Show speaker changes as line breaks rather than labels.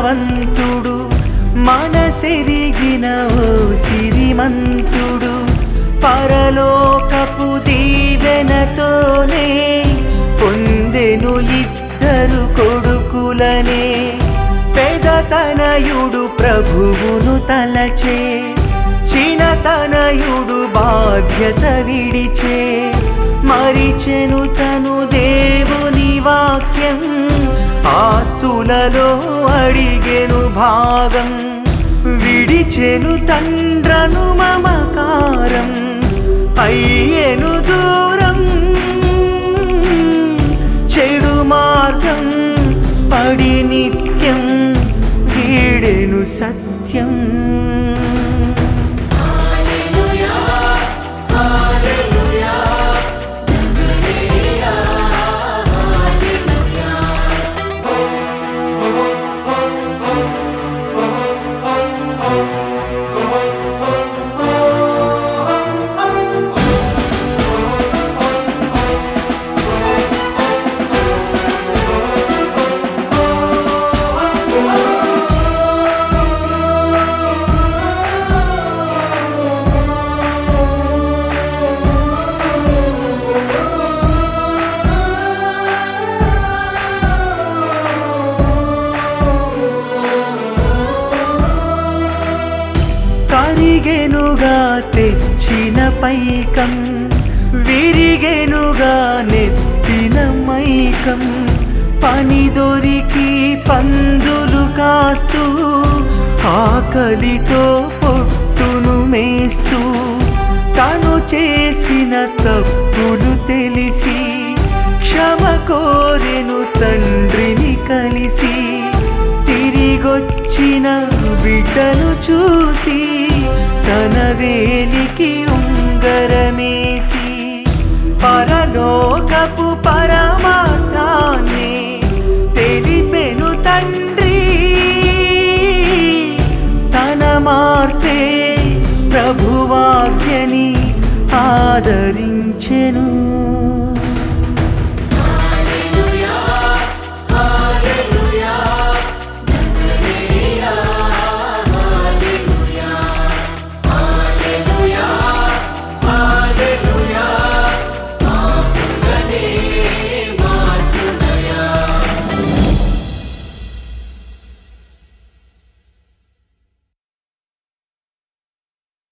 గుణవంతుడు మనసెరిగిన ఓ సిరిమంతుడు పరలోకపు దీవెనతోనే పొందెను ఇద్దరు కొడుకులనే పెదతనయుడు ప్రభువును తలచే చినతనయుడు బాధ్యత విడిచే మరిచెను తను దేవుని వాక్యం ఆస్తులలో అడిగెను భాగం విడిచెను తండ్రను మమకారం అయ్యెను దూరం చెడు మార్గం పడి నిత్యం వీడెను సత్యం కరిగెనుగా తెచ్చిన పైకం విరిగెనుగా నెత్తిన మైకం పని దొరికి పందులు కాస్తూ ఆకలితో పొట్టును మేస్తూ తను చేసిన తప్పులు తెలిసి క్షమ కోరెను తండ్రిని కలిసి తిరిగొచ్చిన బిడ్డను చూసి తన వేలికి ఉంగరమేసి పరలోకపు పరమార్థాన్ని తెలిపెను తండ్రి తన మార్పే ప్రభువాక్యని ఆదరించెను.